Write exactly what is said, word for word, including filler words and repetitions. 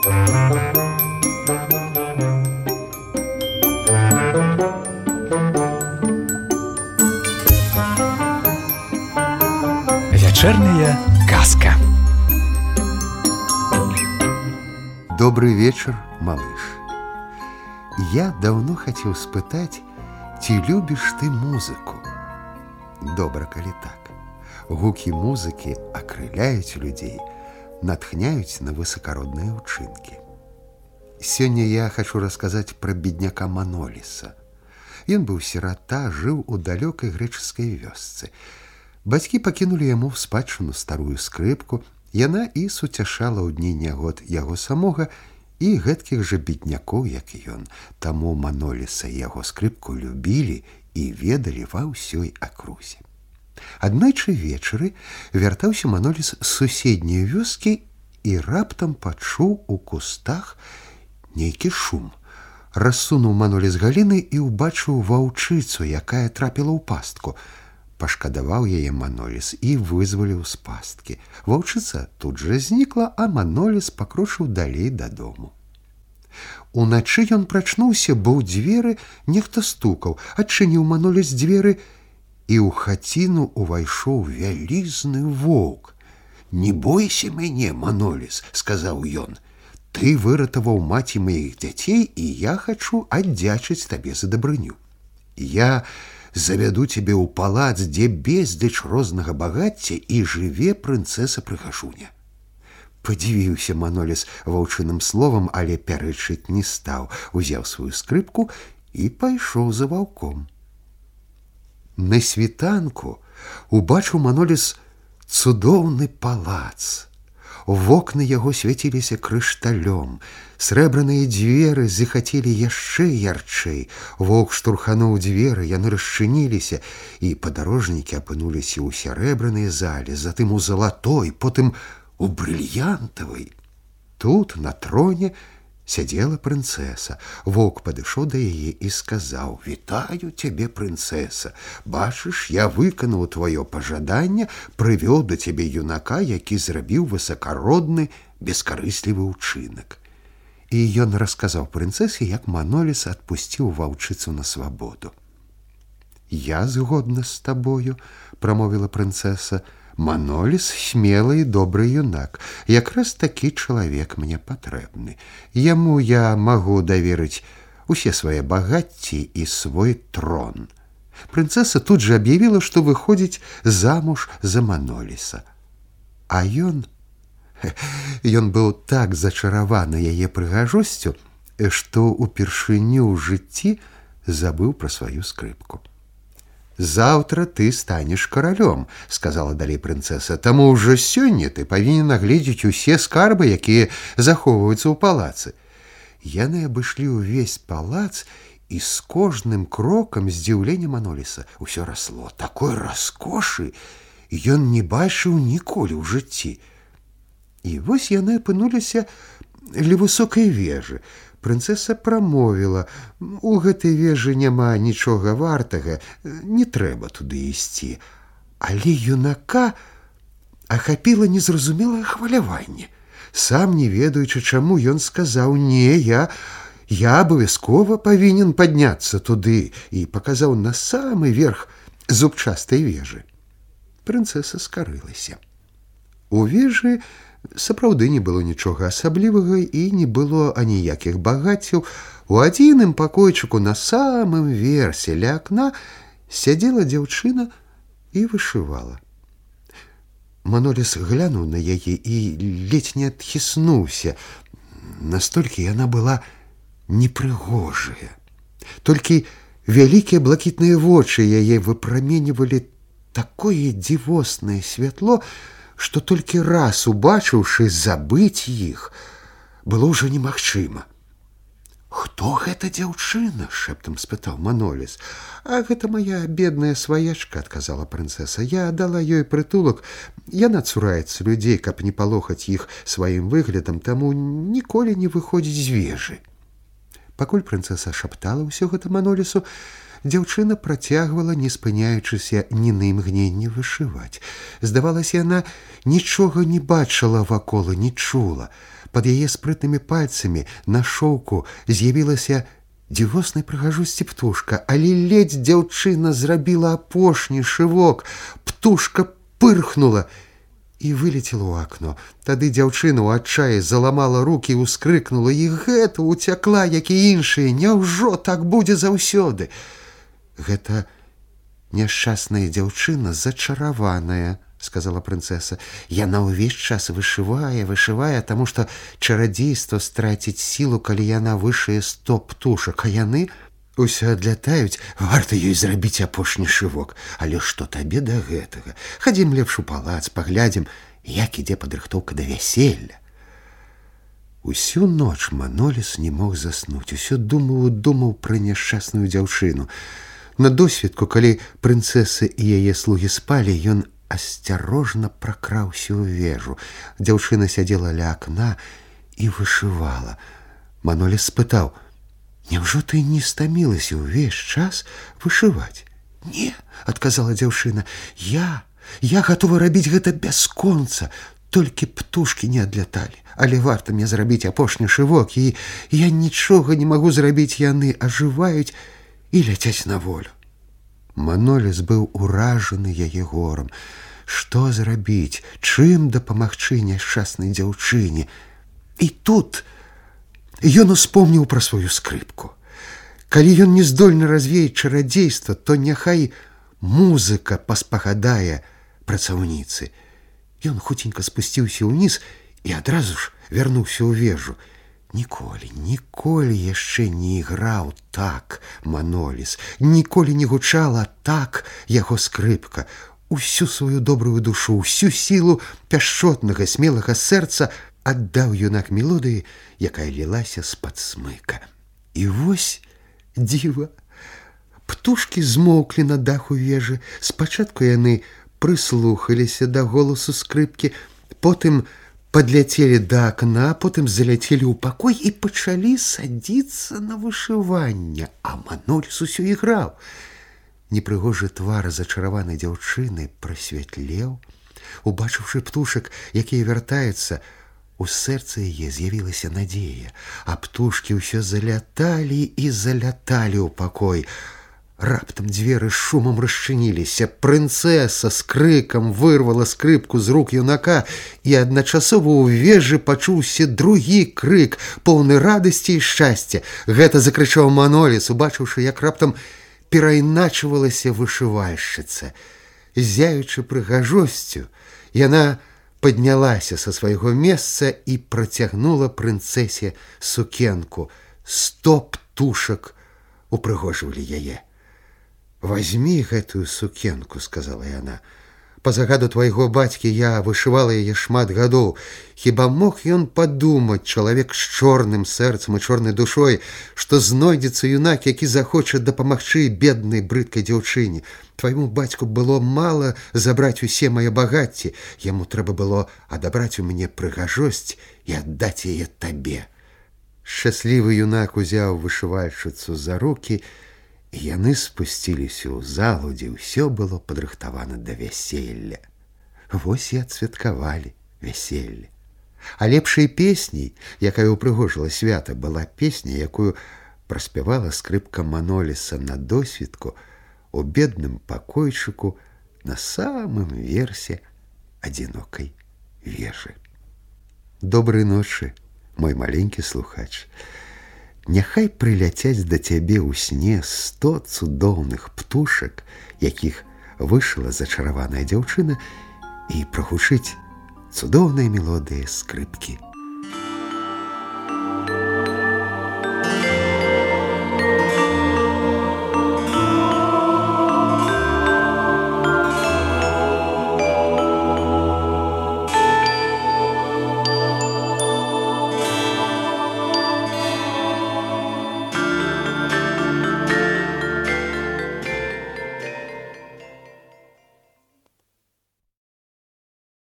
Вечерняя казка. Добрый вечер, малыш. Я давно хотел спытать, ці любишь ты музыку? Добра, калі так. Гукі музыкі акрыляюць людзей, натхняюць на высакародныя ўчынкі. Сёння я хочу расказаць пра бедняка Маноліса. Ён быў сірата, жыў у далёкай грэчаскай вёсцы. Бацькі пакінулі яму ў спадчыну старую скрыпку, яна і суцяшала ў дні нягод яго самога і гэткіх жа беднякоў, як ён. Таму Маноліса і яго скрыпку любілі і ведалі ва ўсёй акрузе. Аднойчы вечары вяртаўся Маноліс з суседняй вёскі і раптам пачуў у кустах нейкі шум. Рассунуў Маноліс галіны і ўбачыў ваўчыцу, якая трапіла ў пастку. Пашкадаваў яе Маноліс і вызваліў з пасткі. Ваўчыца тут жа знікла, а Маноліс пакрочыў далей дадому. Уначы ён прачнуўся, бо ў дзверы нехта стукаў. Адчыніў Маноліс дзверы, і ў хаціну увайшоў вялізны воўк. «Не бойся мяне, Маноліс», — сказаў ён. «Ты выратаваў маці маіх дзяцей, і я хачу аддзячыць табе за дабрыню. Я завяду цябе ў палац, дзе безліч рознага багацця і жыве прынцэса-прыгажуня». Падзівіўся Маноліс ваўчыным словам, але пярэчыць не стаў, узяў сваю скрыпку і пайшоў за ваўком. На світанку убачыў Маноліс цудоўны палац. Вокны яго свяціліся крышталём, срэбраныя дзверы захацелі яшчэ ярчэй. Воўк штурхануў дзверы, яны расчыніліся, і падарожнікі апынуліся ў сярэбранай зале, затым у залатой, потым у брыльянтавай. Тут на троне сядзела прынцэса. Воўк падышоў да яе і сказаў: «Вітаю цябе, прынцэса. Бачыш, я выканаў тваё пажаданне, прывёў да цябе юнака, які зрабіў высакародны, бескарыслівы ўчынак». І ён расказаў прынцэсе, як Маноліс адпусціў ваўчыцу на свабоду. «Я згодна з табою», — прамовіла прынцэса. «Маноліс смелы і добры юнак. Якраз такі чалавек мне патрэбны. Яму я магу даверыць усе свае багацці і свой трон». Прынцэса тут жа аб'явіла, што выходзіць замуж за Маноліса. А ён... Ён быў так зачараваны яе прыгажосцю, што ўпершыню ў жыцці забыў пра сваю скрыпку. «Заўтра ты станеш каралём», — сказала далей прынцэса. «Таму ўжо сёння ты павінен агледзець усе скарбы, якія захоўваюцца ў палацы». Яны абышлі ўвесь палац, і з кожным крокам здзіўленне Маноліса ўсё расло. Такой раскошы ён не бачыў ніколі ў жыцці. І вось яны апынуліся ля высокай вежы. Прынцэса прамовіла: «У гэтай вежы няма нічога вартага, не трэба туды ісці». Але юнака ахапіла незразумелае хваляванне. Сам не ведаючы чаму, ён сказаў: «Не, я, я абавязкова павінен падняцца туды», і паказаў на самы верх зубчастай вежы. Прынцэса скарылася. У вежы сапраўды не было нічога асаблівага і не было аніякіх багаццяў. У адзіным пакойчыку на самым версе ля акна сядзела дзяўчына і вышывала. Маноліс глянуў на яе і ледзь не адхіснуўся. Настолькі яна была непрыгожая. Толькі вялікія блакітныя вочы яе выпраменьвалі такое дзівоснае святло, што толькі раз убачыўшы, забыць іх было ўжо немагчыма. «Хто гэта дзяўчына?» — шэптам спытаў Маноліс. «А гэта моя бедная сваячка», — адказала прынцэса. «Я дала ёй прытулак. Яна цураецца людзей, каб не палохаць іх сваім выглядам, таму ніколі не выходзіць з вежы». Пакуль прынцэса шаптала ўсё гэта Манолісу, дзяўчына працягвала, не спыняючыся ні на імгненне, вышываць. Здавалася, яна нічога не бачыла вакол і не чула. Пад яе спрытнымі пальцамі на шоўку з'явілася дзівоснай прыгажосці птушка, але ледзь дзяўчына зрабіла апошні шывок. Птушка пырхнула і вылецела ў акно. Тады дзяўчына ў адчаі заламала рукі і ўскрыкнула: і гэта уцякла, як і іншыя. Няўжо так будзе заўсёды? Гэта няшчасная дзяўчына зачараваная, сказала прынцэса. Яна ўвесь час вышывае, вышывае, таму што чарадзейства страціць сілу, калі яна вышые сто птушак, а яны ўсё адлятаюць. Варта ёй зрабіць апошні шывок. Але што табе да гэтага? Хадзім лепш у палац, паглядзім, як ідзе падрыхтоўка да вяселля. Усю ноч Маноліс не мог заснуць, усё думаў і думаў пра няшчасную дзяўчыну. На досведку, калі прынцэса і яе слугі спалі, ён асцярожна пракраўся ў вежу. Дзяўчына сядзела ля акна і вышывала. Маноліс спытаў: «Няўжо ты не стамілася ўвесь час вышываць?» «Не», — адказала дзяўчына, — «я, я гатова рабіць гэта бясконца, толькі птушкі не адляталі. Але варта мне зрабіць апошні шывок, і я нічога не магу зрабіць, яны ажываюць і ляцяць на волю». Маноліс быў уражаны яе горам. Што зрабіць, чым дапамагчы няшчаснай дзяўчыне? І тут ён успомніў пра сваю скрыпку. Калі ён не здольны развеяць чарадзейства, то няхай музыка паспагадае працаўніцы. Ён хуценька спусціўся ўніз і адразу ж вярнуўся ў вежу. Ніколі, ніколі яшчэ не іграў так Маноліс, ніколі не гучала так яго скрыпка. Усю сваю добрую душу, усю сілу пяшчотнага, смелага сэрца аддаў юнак мелодыі, якая лілася з-пад смыка. І вось дзіва. Птушкі змоўклі на даху вежы. Спачатку яны прыслухаліся да голасу скрыпкі, потым падляцелі да акна, потым заляцелі ў пакой і пачалі садзіцца на вышыванне, а Маноліс усё іграў. Непрыгожы твар зачараванай дзяўчыны прасвятлеў. Убачыўшы птушак, якія вяртаюцца, у сэрцы яе з'явілася надзея, а птушкі ўсё заляталі і заляталі ў пакой. Раптам дзверы з шумам расчыніліся. Прынцэса з крыкам вырвала скрыпку з рук юнака, і адначасова ў вежы пачуўся другі крык, поўны радасці і шчасця. Гэта закрычаў Маноліс, убачыўшы, як раптам перайначвалася вышывальшчыца. Зяючы прыгажосцю, яна паднялася са свайго месца і працягнула прынцэсе сукенку. Сто птушак упрыгожвалі яе. «Вазьмі гэтую сукенку», — сказала яна. «Па загаду твайго бацькі я вышывала яе шмат гадоў. Хіба мог ён падумаць, чалавек з чорным сэрцам і чорнай душой, што знойдзецца юнак, які захоча дапамагчы беднай брыдкай дзяўчыне? Твайму бацьку было мала забраць усе мае багацці. Яму трэба было адабраць у мяне прыгажосць і аддаць яе табе». Шчаслівы юнак узяў вышывальшчыцу за рукі, і яны спусціліся ў залу, дзе ўсё было падрыхтавана да вяселля. Вось і адсвяткавалі вяселле. А лепшай песняй, якая ўпрыгожыла свята, была песня, якую праспявала скрыпка Маноліса на досведку у бедным пакойчыку на самым версе адзінокай вежы. Добрай ночы, мой маленькі слухач. Няхай прыляцяць да цябе ў сне сто цудоўных птушак, якіх вышыла зачараваная дзяўчына, і прагучыць цудоўная мелодыя скрыпкі